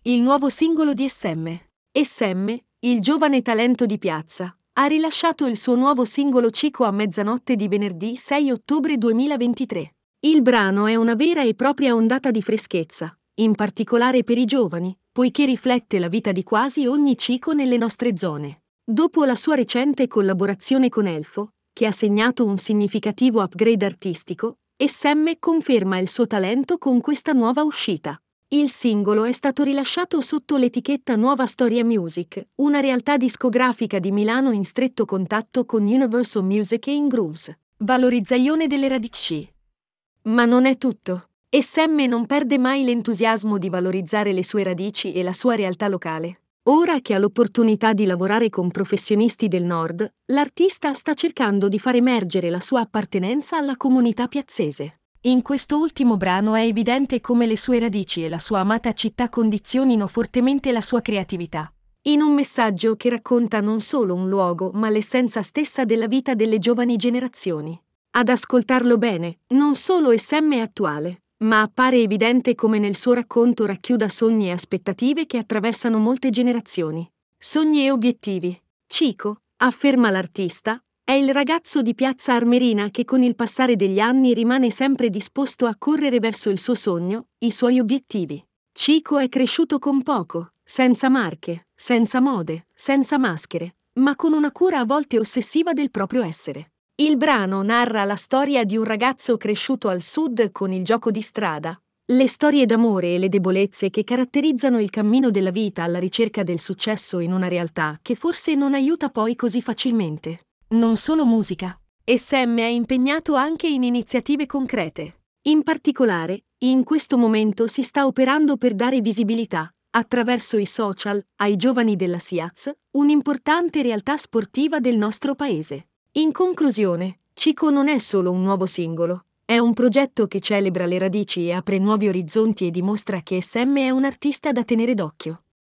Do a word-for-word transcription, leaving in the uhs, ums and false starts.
il nuovo singolo di S M. S M, il giovane talento di piazza, ha rilasciato il suo nuovo singolo Cico a mezzanotte di venerdì sei ottobre duemilaventitré. Il brano è una vera e propria ondata di freschezza, in particolare per i giovani, poiché riflette la vita di quasi ogni cico nelle nostre zone. Dopo la sua recente collaborazione con Elfo, che ha segnato un significativo upgrade artistico, S M conferma il suo talento con questa nuova uscita. Il singolo è stato rilasciato sotto l'etichetta Nuova Storia Music, una realtà discografica di Milano in stretto contatto con Universal Music e In Grooves. Valorizzazione delle radici. Ma non è tutto. S M non perde mai l'entusiasmo di valorizzare le sue radici e la sua realtà locale. Ora che ha l'opportunità di lavorare con professionisti del Nord, l'artista sta cercando di far emergere la sua appartenenza alla comunità piazzese. In questo ultimo brano è evidente come le sue radici e la sua amata città condizionino fortemente la sua creatività. In un messaggio che racconta non solo un luogo, ma l'essenza stessa della vita delle giovani generazioni. Ad ascoltarlo bene, non solo S M è attuale, ma appare evidente come nel suo racconto racchiuda sogni e aspettative che attraversano molte generazioni. Sogni e obiettivi. Cico, afferma l'artista, è il ragazzo di Piazza Armerina che con il passare degli anni rimane sempre disposto a correre verso il suo sogno, i suoi obiettivi. Cico è cresciuto con poco, senza marche, senza mode, senza maschere, ma con una cura a volte ossessiva del proprio essere. Il brano narra la storia di un ragazzo cresciuto al sud con il gioco di strada, le storie d'amore e le debolezze che caratterizzano il cammino della vita alla ricerca del successo in una realtà che forse non aiuta poi così facilmente. Non solo musica. S M è impegnato anche in iniziative concrete. In particolare, in questo momento si sta operando per dare visibilità, attraverso i social, ai giovani della SIAZ, un'importante realtà sportiva del nostro paese. In conclusione, Cico non è solo un nuovo singolo, è un progetto che celebra le radici e apre nuovi orizzonti e dimostra che S M è un artista da tenere d'occhio.